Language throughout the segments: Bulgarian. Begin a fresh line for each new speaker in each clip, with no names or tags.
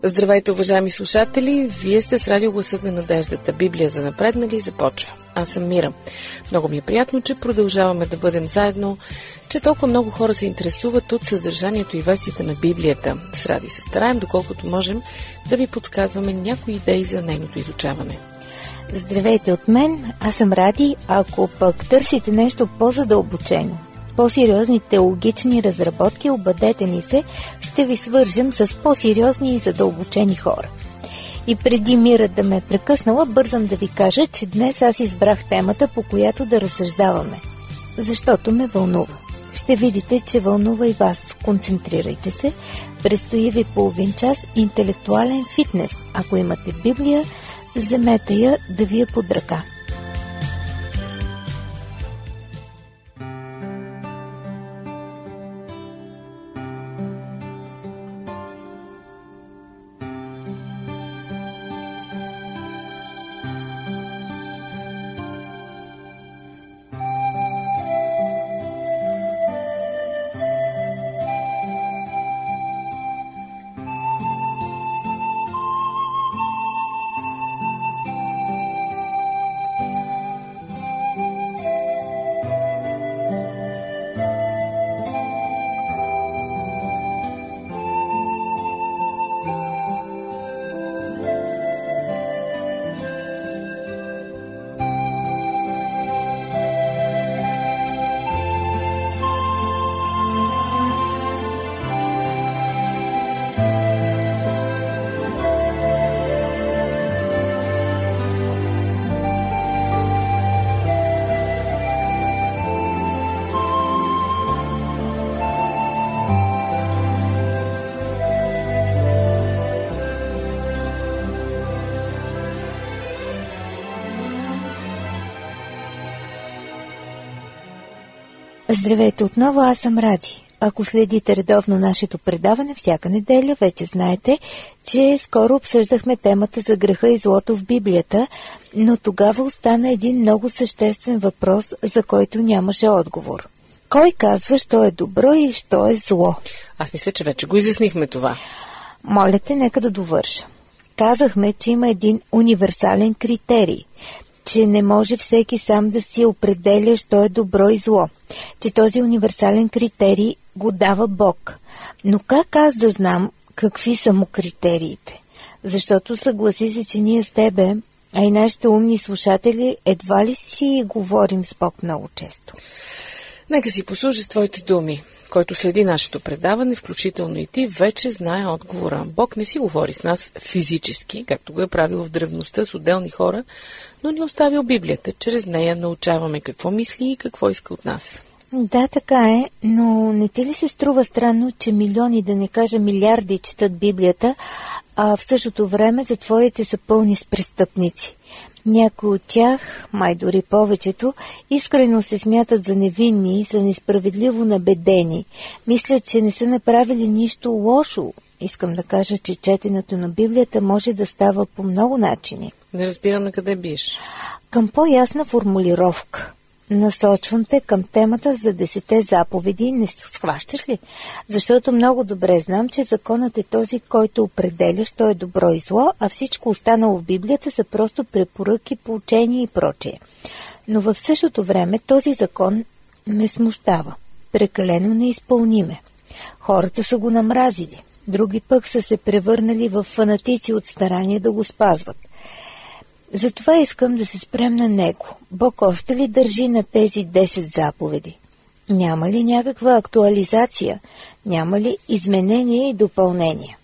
Здравейте, уважаеми слушатели! Вие сте с радио Гласът на надеждата. Библия за напреднали започва. Аз съм Мира. Много ми е приятно, че продължаваме да бъдем заедно, че толкова много хора се интересуват от съдържанието и вестите на Библията. С Ради се стараем, доколкото можем, да ви подсказваме някои идеи за нейното изучаване.
Здравейте от мен, аз съм Ради. Ако пък търсите нещо по-задълбочено, по-сериозни теологични разработки, обадете ни се, ще ви свържем с по-сериозни и задълбочени хора. И преди Мира да ме прекъснала, бързам да ви кажа, че днес аз избрах темата, по която да разсъждаваме, защото ме вълнува. Ще видите, че вълнува и вас. Концентрирайте се. Предстои ви половин час интелектуален фитнес. Ако имате Библия, вземете я да ви е под ръка. Здравейте отново, аз съм Ради. Ако следите редовно нашето предаване всяка неделя, вече знаете, че скоро обсъждахме темата за греха и злото в Библията, но тогава остана един много съществен въпрос, за който нямаше отговор. Кой казва, що е добро и що е зло?
Аз мисля, че вече го изяснихме това.
Моля те, нека да довърша. Казахме, че има един универсален критерий, че не може всеки сам да си определя, що е добро и зло, че този универсален критерий го дава Бог. Но как аз да знам какви са му критериите? Защото съгласи се, че ние с тебе, а и нашите умни слушатели, едва ли си говорим с Бог много често.
Нека си послужи с твоите думи. Който следи нашето предаване, включително и ти, вече знае отговора. Бог не си говори с нас физически, както го е правил в древността с отделни хора, но ни оставил Библията. Чрез нея научаваме какво мисли и какво иска от нас.
Да, така е, но не ти ли се струва странно, че милиони, да не кажа милиарди, четат Библията, а в същото време затворите са пълни с престъпници? Някои от тях, май дори повечето, искрено се смятат за невинни и са несправедливо набедени. Мислят, че не са направили нищо лошо. Искам да кажа, че четенето на Библията може да става по много начини.
Не разбирам на къде биеш.
Към по-ясна формулировка. Насочвам те към темата за 10 заповеди. Не схващаш ли? Защото много добре знам, че законът е този, който определя, що е добро и зло, а всичко останало в Библията са просто препоръки, поучения и прочее. Но в същото време този закон ме смущава. Прекалено неизпълниме. Хората са го намразили. Други пък са се превърнали в фанатици от старание да го спазват. Затова искам да се спрем на него. Бог още ли държи на тези 10 заповеди? Няма ли някаква актуализация? Няма ли изменение и допълнение?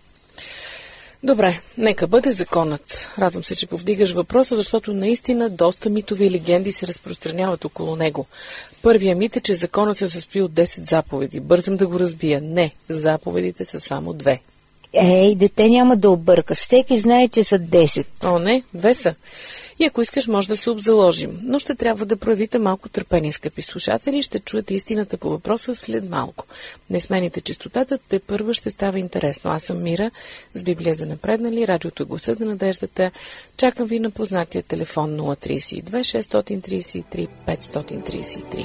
Добре, нека бъде законът. Радвам се, че повдигаш въпроса, защото наистина доста митови и легенди се разпространяват около него. Първият мит е, че законът се състои от 10 заповеди. Бързам да го разбия. Не, заповедите са само 2.
Ей, дете, няма да объркаш. Всеки знае, че са 10.
О, не, 2 са. И ако искаш, може да се обзаложим. Но ще трябва да проявите малко търпение, скъпи слушатели. Ще чуете истината по въпроса след малко. Не смените честотата, тепърва ще става интересно. Аз съм Мира, с Библия за напреднали, радиото е Гласът на надеждата. Чакам ви на познатия телефон 032 633 533.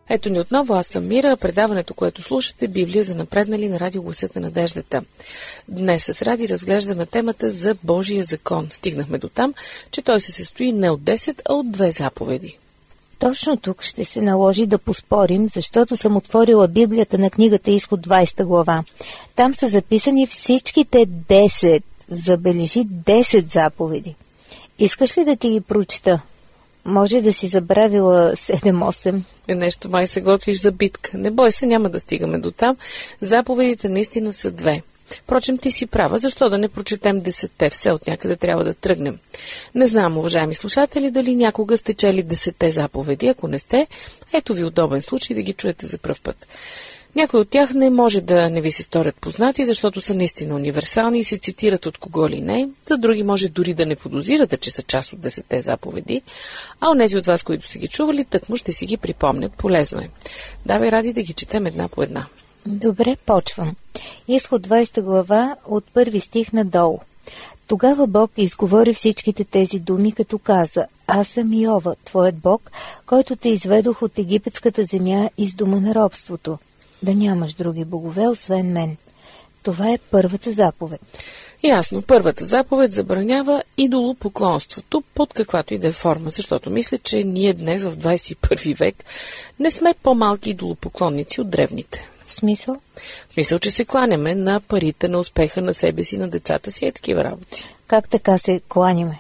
Ето ни отново, аз съм Мира, предаването, което слушате, Библия за напреднали на радио Гласът на надеждата. Днес с Ради разглеждаме темата за Божия закон. Стигнахме до там, че той се състои не от 10, а от 2 заповеди.
Точно тук ще се наложи да поспорим, защото съм отворила Библията на книгата Изход 20 глава. Там са записани всичките 10, забележи 10 заповеди. Искаш ли да ти ги прочита? Може да си забравила 7-8.
Нещо май се готвиш за битка. Не бой се, няма да стигаме до там. Заповедите наистина са 2. Впрочем, ти си права, защо да не прочетем 10-те? Все от някъде трябва да тръгнем. Не знам, уважаеми слушатели, дали някога сте чели 10-те заповеди. Ако не сте, ето ви удобен случай да ги чуете за пръв път. Някои от тях не може да не ви се сторят познати, защото са наистина универсални и се цитират от кого ли не. За други може дори да не подозирате, че са част от 10-те заповеди, а онези от вас, които са ги чували, тъкмо ще си ги припомнят. Полезно е. Давай, Ради, да ги четем една по една.
Добре, почвам. Изход 20 глава от 1 стих надолу. Тогава Бог изговори всичките тези думи, като каза: Аз съм Йова, твоят Бог, който те изведох от египетската земя из дома на робството. Да нямаш други богове, освен мен. Това е първата заповед.
Ясно, първата заповед забранява идолопоклонството под каквато и да е форма, защото мисля, че ние днес в 21 век не сме по-малки идолопоклонници от древните.
В смисъл?
В смисъл, че се кланяме на парите, на успеха на себе си, на децата си, такива работи.
Как така се кланяме?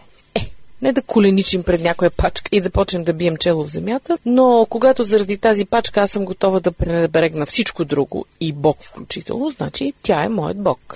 Не да коленичим пред някоя пачка и да почнем да бием чело в земята, но когато заради тази пачка аз съм готова да пренебрегна всичко друго и Бог включително, значи тя е моят Бог.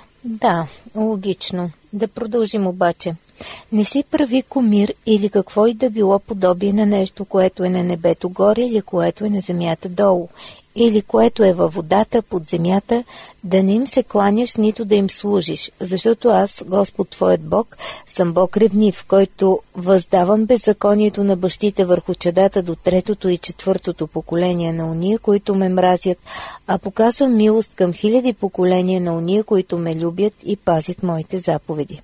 Да, логично. Да продължим обаче. Не си прави кумир или какво и да било подобие на нещо, което е на небето горе или което е на земята долу, или което е във водата под земята, да не им се кланяш, нито да им служиш, защото аз, Господ твоят Бог, съм Бог ревнив, който въздавам беззаконието на бащите върху чадата до 3-то и 4-то поколение на уния, които ме мразят, а показвам милост към 1000 поколения на уния, които ме любят и пазят моите заповеди.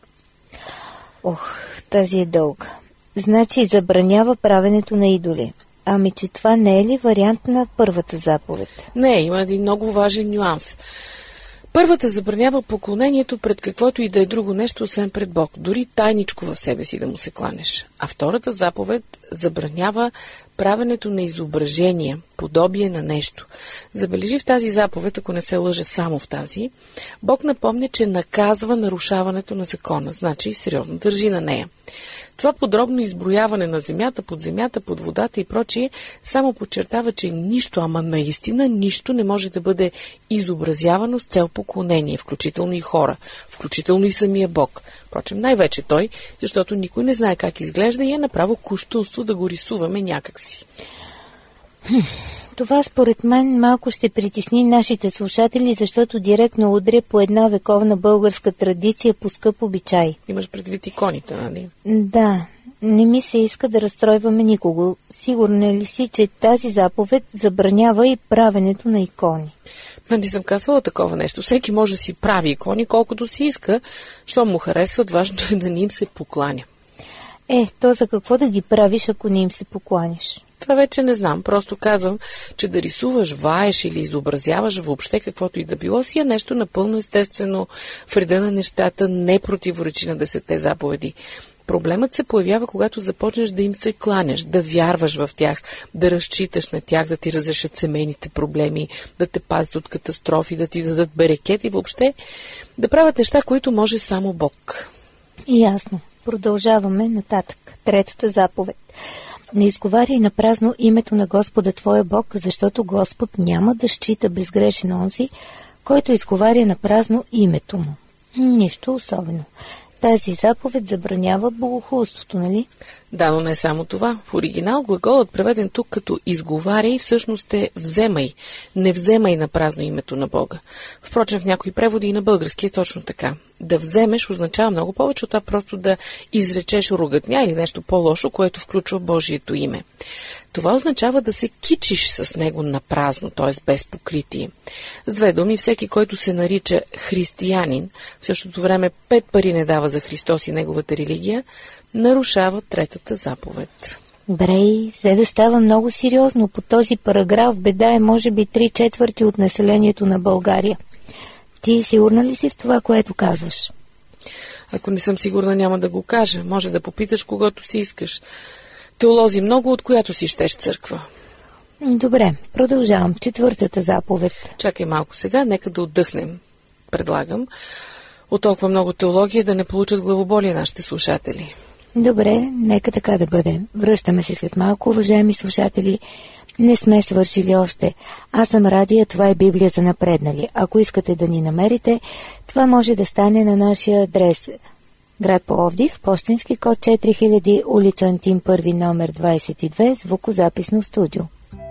Ох, тази е дълга. Значи забранява правенето на идоли. Ами, че това не е ли вариант на първата заповед?
Не, има един много важен нюанс. Първата забранява поклонението пред каквото и да е друго нещо, освен пред Бог, дори тайничко в себе си да му се кланеш. А втората заповед забранява правенето на изображения, подобие на нещо. Забележи в тази заповед, ако не се лъжа само в тази, Бог напомня, че наказва нарушаването на закона, значи сериозно държи на нея. Това подробно изброяване на земята, под водата и прочие само подчертава, че нищо, ама наистина нищо не може да бъде изобразявано с цел поклонение, включително и хора, включително и самия Бог. Впрочем, най-вече той, защото никой не знае как изглежда и е направо куштунство да го рисуваме някакси.
Това според мен малко ще притесни нашите слушатели, защото директно удря по една вековна българска традиция по скъп обичай.
Имаш предвид иконите, нали?
Да, не ми се иска да разстройваме никого. Сигурна ли си, че тази заповед забранява и правенето на икони?
Не съм казвала такова нещо. Всеки може да си прави икони колкото си иска, що му харесват, важно е да не им се покланя.
То за какво да ги правиш, ако не им се покланиш?
Това вече не знам. Просто казвам, че да рисуваш, ваеш или изобразяваш въобще каквото и да било си е нещо напълно естествено, в реда на нещата, не противоречи на 10-те заповеди. Проблемът се появява, когато започнеш да им се кланяш, да вярваш в тях, да разчиташ на тях, да ти разрешат семейните проблеми, да те пазят от катастрофи, да ти дадат берекет и въобще да правят неща, които може само Бог.
Ясно. Продължаваме нататък. Третата заповед. Не изговаряй на празно името на Господа твоя Бог, защото Господ няма да счита безгрешен онзи, който изговаря на празно името му. Нищо особено. Тази заповед забранява богохулството, нали?
Да, но не само това. В оригинал глаголът, преведен тук като изговаряй, всъщност е вземай. Не вземай на празно името на Бога. Впрочем, в някои преводи и на български е точно така. Да вземеш означава много повече от това просто да изречеш ругатня или нещо по-лошо, което включва Божието име. Това означава да се кичиш с него на празно, т.е. без покритие. С две думи, всеки, който се нарича християнин, в същото време 5 пари не дава за Христос и неговата религия, нарушава третата заповед.
Брей, взе да става много сериозно. По този параграф беда е може би 3/4 от населението на България. Ти сигурна ли си в това, което казваш?
Ако не съм сигурна, няма да го кажа. Може да попиташ когото си искаш. Теолози много, от която си щеш църква.
Добре, продължавам. 4-та заповед.
Чакай малко сега, нека да отдъхнем. Предлагам. От толкова много теология да не получат главоболие нашите слушатели.
Добре, нека така да бъде. Връщаме се след малко, уважаеми слушатели. Не сме свършили още. Аз съм Ради, а това е Библия за напреднали. Ако искате да ни намерите, това може да стане на нашия адрес. Град Пловдив, пощенски код 4000, улица Антим 1, номер 22, звукозаписно студио.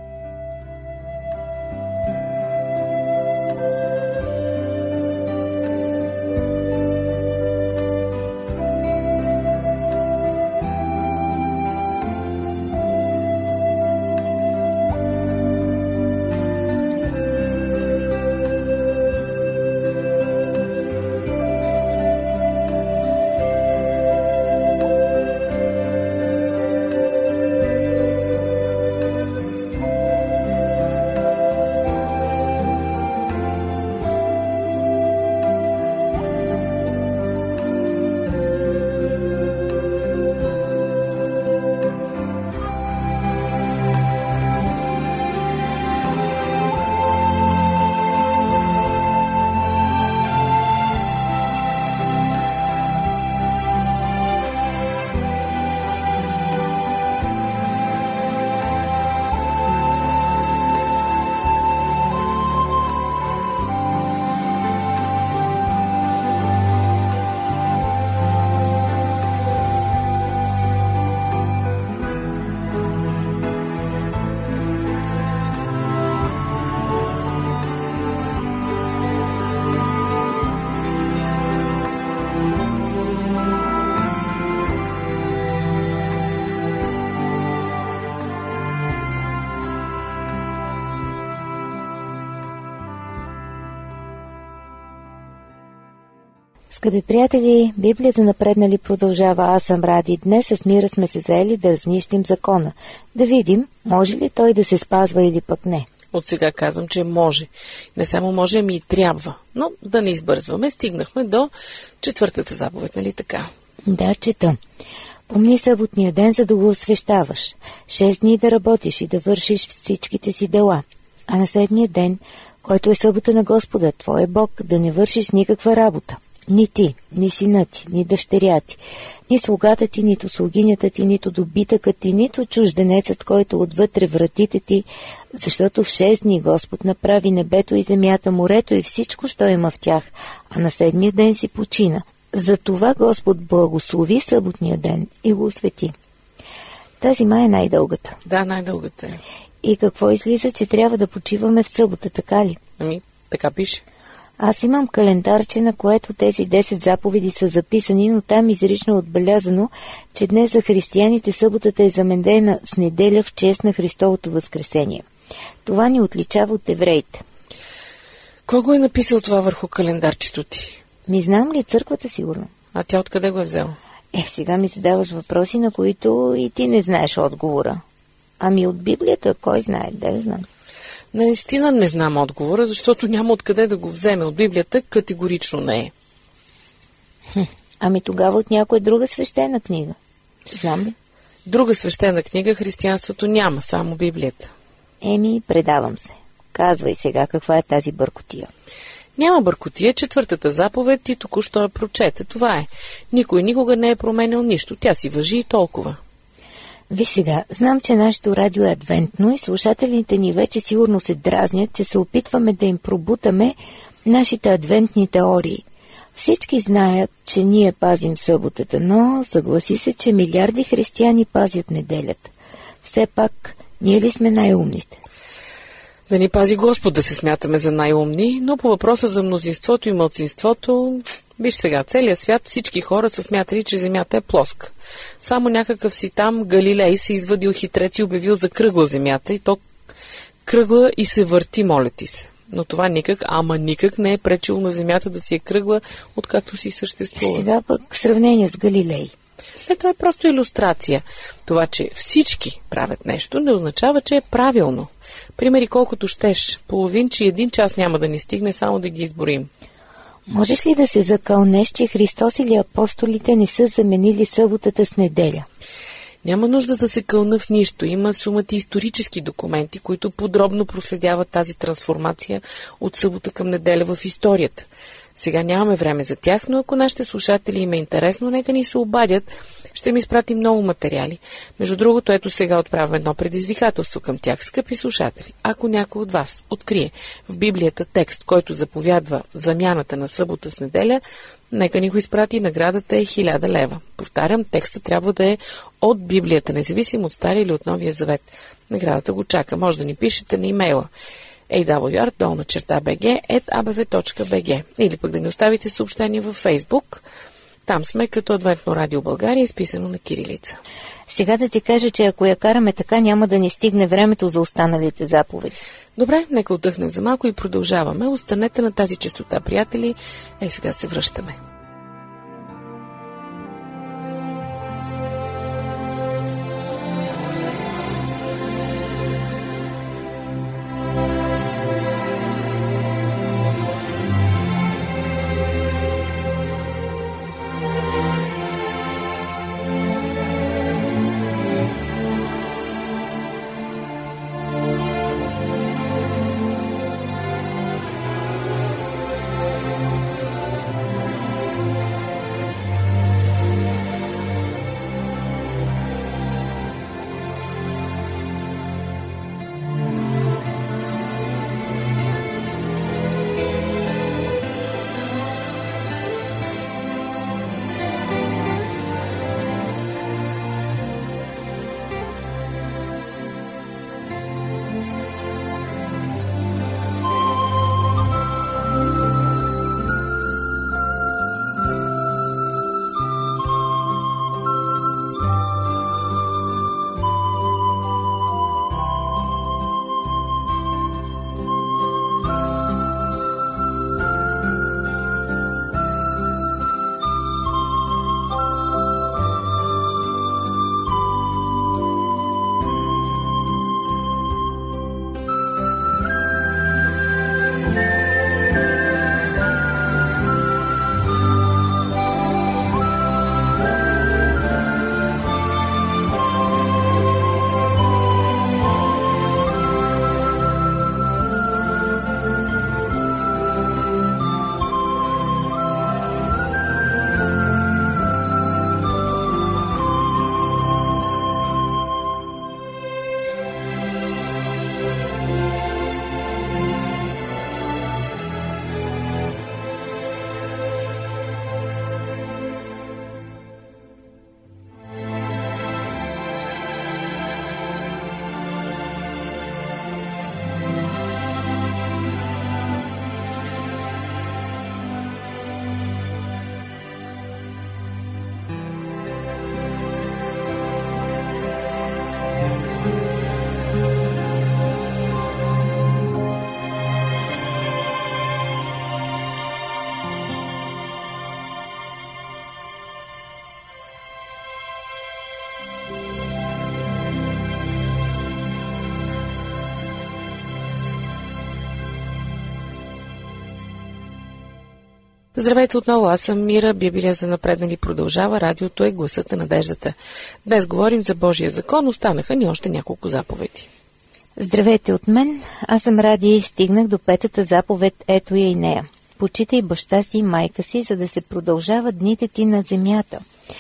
Скъпи приятели, Библия за напреднали продължава. Аз съм Ради. Днес с Мира сме се заели да разнищим закона. Да видим, може ли той да се спазва или пък не.
От сега казвам, че може. Не само може, ами и трябва. Но да не избързваме. Стигнахме до 4-та заповед, нали така?
Да, чета. Помни съботния ден, за да го освещаваш. 6 дни да работиш и да вършиш всичките си дела. А на 7-ния ден, който е събота на Господа, твой Бог, да не вършиш никаква работа. Ни ти, ни сина ти, ни дъщеря ти, ни слугата ти, нито слугинята ти, нито добитъкът ти, нито чужденецът, който отвътре вратите ти, защото в 6 дни Господ направи небето и земята, морето и всичко, що има в тях, а на 7-я ден си почина. Затова Господ благослови съботния ден и го освети. Тази май е най-дългата.
Да, най-дългата е.
И какво излиза, че трябва да почиваме в събота, така ли?
Ами, така пише.
Аз имам календарче, на което тези 10 заповеди са записани, но там изрично отбелязано, че днес за християните съботата е заменена с неделя в чест на Христовото възкресение. Това ни отличава от евреите.
Кой го е написал това върху календарчето ти?
Ми знам ли, църквата сигурно.
А тя откъде го е взела?
Сега ми задаваш въпроси, на които и ти не знаеш отговора. Ами от Библията, кой знае, да знам.
Наистина не знам отговора, защото няма откъде да го вземе. От Библията категорично не е.
Ами тогава от някоя друга свещена книга. Знам ли?
Друга свещена книга християнството няма, само Библията.
Предавам се. Казвай сега каква е тази бъркотия.
Няма бъркотия, 4-та заповед ти току-що я прочете. Това е. Никой никога не е променял нищо. Тя си важи и толкова.
Ви сега, знам, че нашето радио е адвентно и слушателите ни вече сигурно се дразнят, че се опитваме да им пробутаме нашите адвентни теории. Всички знаят, че ние пазим съботата, но съгласи се, че милиарди християни пазят неделята. Все пак, ние ли сме най-умните?
Да ни пази Господ да се смятаме за най-умни, но по въпроса за мнозинството и малцинството, виж сега, целият свят, всички хора са смятали, че земята е плоска. Само някакъв си там Галилей се извадил хитрец и обявил за кръгла земята, и то кръгла и се върти, моля ти се. Но това никак не е пречило на земята да си е кръгла, откакто си съществува.
Сега пък сравнение с Галилей.
Това е просто илюстрация. Това, че всички правят нещо, не означава, че е правилно. Примери колкото щеш. Половин, че 1 час няма да ни стигне, само да ги изброим.
Можеш ли да се закълнеш, че Христос или апостолите не са заменили съботата с неделя?
Няма нужда да се кълна в нищо. Има сумати исторически документи, които подробно проследяват тази трансформация от събота към неделя в историята. Сега нямаме време за тях, но ако нашите слушатели им е интересно, нека ни се обадят. Ще ми изпрати много материали. Между другото, ето сега отправям едно предизвикателство към тях, скъпи слушатели. Ако някой от вас открие в Библията текст, който заповядва замяната на събота с неделя, нека ни го изпрати. Наградата е 1000 лева. Повтарям, текста трябва да е от Библията, независимо от Стария или от Новия завет. Наградата го чака. Може да ни пишете на имейла awr@abv.bg или пък да ни оставите съобщение във Фейсбук. Там сме като Адвентно радио България, изписано на кирилица.
Сега да ти кажа, че ако я караме така, няма да ни стигне времето за останалите заповеди.
Добре, нека отдъхнем за малко и продължаваме. Останете на тази честота, приятели. Сега се връщаме. Здравейте отново, аз съм Мира, Библия за напреднали продължава, радиото е гласът на надеждата. Днес говорим за Божия закон, останаха ни още няколко заповеди.
Здравейте от мен, аз съм Ради и стигнах до 5-та заповед, ето я и нея. Почитай баща си и майка си, за да се продължават дните ти на земята,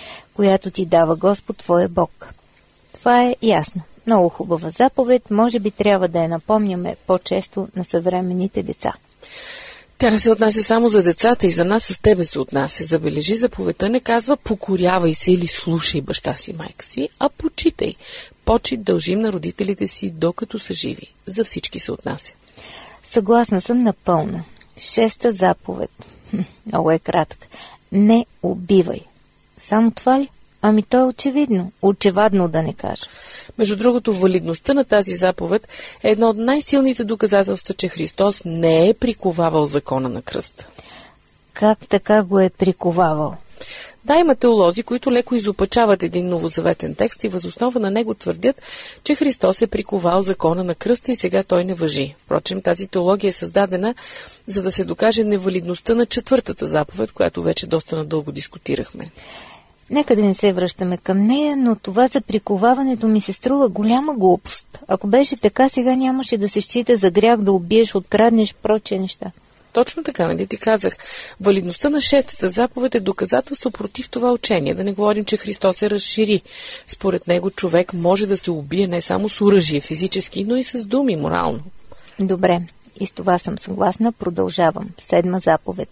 която ти дава Господ твоя Бог. Това е ясно. Много хубава заповед, може би трябва да я напомняме по-често на съвременните деца.
Тя не се отнася само за децата и за нас с тебе се отнася. Забележи, заповедта не казва покорявай се или слушай баща си, майка си, а почитай. Почит дължим на родителите си, докато са живи. За всички се отнася.
Съгласна съм напълно. 6-та заповед. Много е кратък. Не убивай. Само това ли? Ами то е очевидно. Очевадно да не кажа.
Между другото, валидността на тази заповед е едно от най-силните доказателства, че Христос не е приковавал закона на кръста.
Как така го е приковавал?
Да, има теолози, които леко изопачават един новозаветен текст и възоснова на него твърдят, че Христос е приковал закона на кръста и сега той не важи. Впрочем, тази теология е създадена, за да се докаже невалидността на четвъртата заповед, която вече доста надълго дискутирахме.
Нека да не се връщаме към нея, но това за приковаването ми се струва голяма глупост. Ако беше така, сега нямаше да се счита за грях да убиеш, откраднеш, прочие неща.
Точно така, нали ти казах. Валидността на шестата заповед е доказателство против това учение. Да не говорим, че Христос се разшири. Според него човек може да се убие не само с оръжие физически, но и с думи морално.
Добре, и с това съм съгласна. Продължавам. Седма заповед.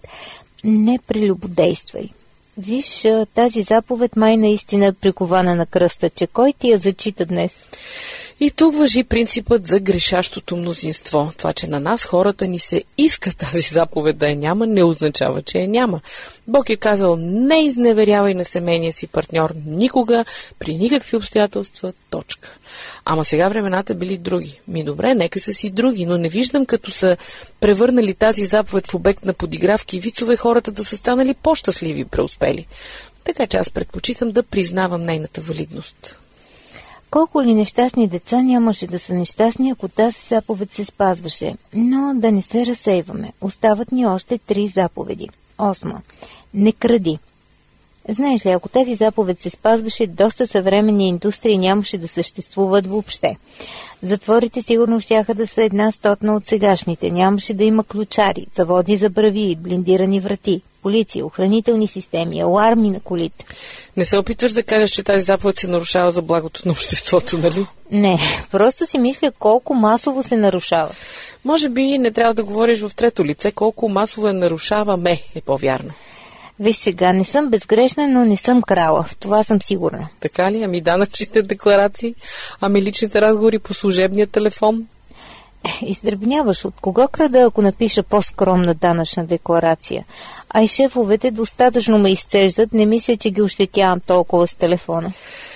Не прелюбодействай. Виж, тази заповед май наистина е прикована на кръста, че кой ти я зачита днес?
И тук важи принципът за грешащото мнозинство. Това, че на нас хората ни се иска тази заповед да я няма, не означава, че я няма. Бог е казал, не изневерявай на семейния си партньор никога, при никакви обстоятелства, точка. Ама сега времената били други. Добре, нека са си други, но не виждам, като са превърнали тази заповед в обект на подигравки и вицове, хората да са станали по-щастливи и преуспели. Така че аз предпочитам да признавам нейната валидност.
Колко ли нещастни деца нямаше да са нещастни, ако тази заповед се спазваше. Но да не се разсейваме. Остават ни още 3 заповеди. 8. Не кради. Знаеш ли, ако тази заповед се спазваше, доста съвременни индустрии нямаше да съществуват въобще. Затворите сигурно щяха да са 1/100 от сегашните. Нямаше да има ключари, заводи за брави, блиндирани врати, полиция, охранителни системи, аларми на колите.
Не се опитваш да кажеш, че тази заповед се нарушава за благото на обществото, нали?
Не, просто си мисля колко масово се нарушава.
Може би не трябва да говориш в трето лице, колко масово нарушаваме, е по-вярно.
Виж сега, не съм безгрешна, но не съм крала. В това съм сигурна.
Така ли? Ами данъчните декларации? Ами личните разговори по служебния телефон?
Издръбняваш. От кого крада, ако напиша по-скромна данъчна декларация? А и шефовете достатъчно ме изцеждат, не мисля, че ги ощетявам толкова с телефона.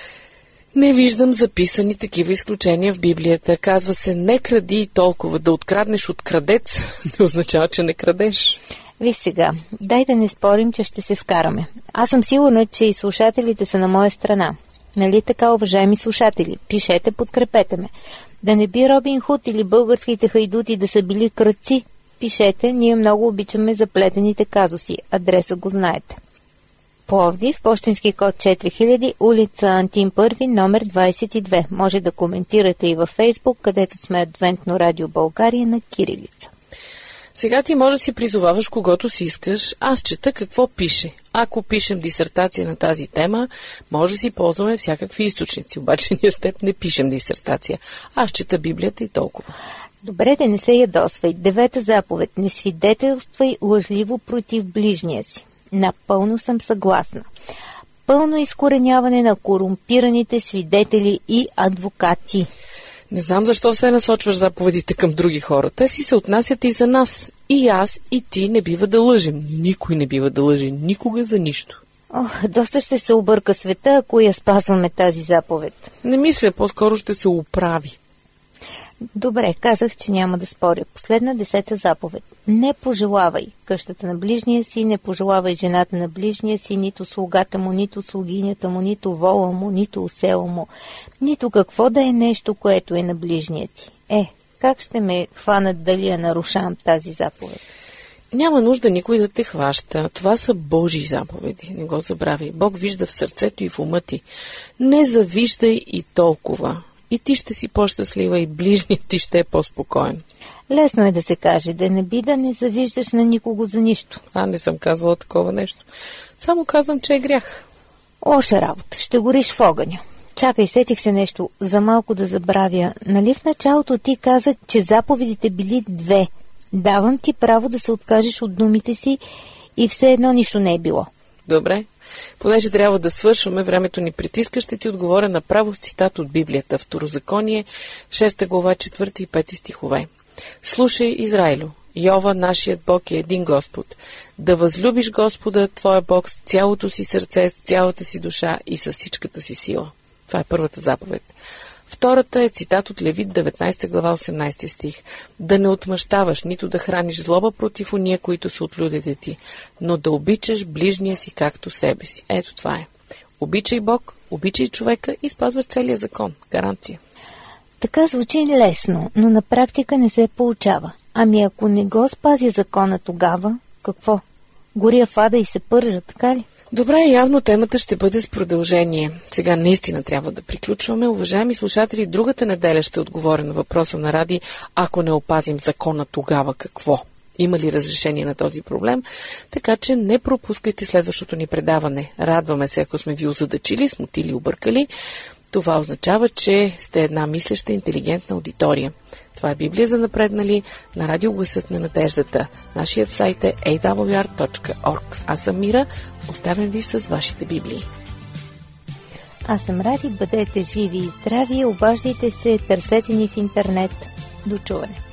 Не виждам записани такива изключения в Библията. Казва се, не кради и толкова. Да откраднеш от крадец не означава, че не крадеш.
Виж сега, дай да не спорим, че ще се скараме. Аз съм сигурна, че и слушателите са на моя страна. Нали така, уважаеми слушатели? Пишете, подкрепете ме. Да не би Робин Худ или българските хайдути да са били крадци? Пишете, ние много обичаме заплетените казуси. Адреса го знаете. Пловдив, пощенски код 4000, улица Антим 1, номер 22. Може да коментирате и във Фейсбук, където сме Адвентно радио България на кирилица.
Сега ти може да си призоваваш когото си искаш. Аз чета какво пише. Ако пишем дисертация на тази тема, може да си ползваме всякакви източници. Обаче ние с теб не пишем дисертация. Аз чета Библията и толкова.
Добре, да не се ядосвай. 9 заповед. Не свидетелствай лъжливо против ближния си. Напълно съм съгласна. Пълно изкореняване на корумпираните свидетели и адвокати.
Не знам защо се насочваш заповедите към други хора. Те си се отнасят и за нас. И аз, и ти не бива да лъжем. Никой не бива да лъже. Никога за нищо.
Доста ще се обърка света, ако я спазваме тази заповед.
Не мисля, по-скоро ще се оправи.
Добре, казах, че няма да споря. Последна 10 заповед. Не пожелавай къщата на ближния си, не пожелавай жената на ближния си, нито слугата му, нито слугинята му, нито вола му, нито осела му, нито какво да е нещо, което е на ближния ти. Как ще ме хванат дали я нарушавам тази заповед?
Няма нужда никой да те хваща. Това са Божии заповеди. Не го забравяй. Бог вижда в сърцето и в ума ти. Не завиждай и толкова. И ти ще си по-щастлива, и ближният ти ще е по-спокоен.
Лесно е да се каже, да не би да не завиждаш на никого за нищо.
Не съм казвала такова нещо. Само казвам, че е грях.
Лоша работа. Ще гориш в огъня. Чакай, сетих се нещо, за малко да забравя. Нали в началото ти каза, че заповедите били 2? Давам ти право да се откажеш от думите си и все едно нищо не е било.
Добре. Понеже трябва да свършваме, времето ни притиска, ще ти отговоря направо с цитат от Библията. Второзаконие, 6 глава, 4 и 5 стихове. Слушай, Израилю, Йова, нашият Бог е един Господ. Да възлюбиш Господа, твоя Бог, с цялото си сърце, с цялата си душа и с всичката си сила. Това е първата заповед. Втората е цитат от Левит 19 глава 18 стих. Да не отмъщаваш, нито да храниш злоба против ония, които са от людите ти, но да обичаш ближния си както себе си. Ето това е. Обичай Бог, обичай човека и спазваш целия закон. Гаранция.
Така звучи лесно, но на практика не се получава. Ами ако не го спази закона, тогава какво? Горя в ада и се пържа, така ли?
Добре, явно темата ще бъде с продължение. Сега наистина трябва да приключваме. Уважаеми слушатели, другата неделя ще отговоря на въпроса на Ради: ако не опазим закона, тогава какво? Има ли разрешение на този проблем? Така че не пропускайте следващото ни предаване. Радваме се, ако сме ви озадачили, смутили, объркали. Това означава, че сте една мислеща, интелигентна аудитория. Това е Библия за напреднали на Радио Гласът на надеждата. Нашият сайт е awr.org. Аз съм Мира. Оставям ви с вашите библии.
Аз съм Ради. Бъдете живи и здрави. Обаждайте се, търсете ни в интернет. До чуване.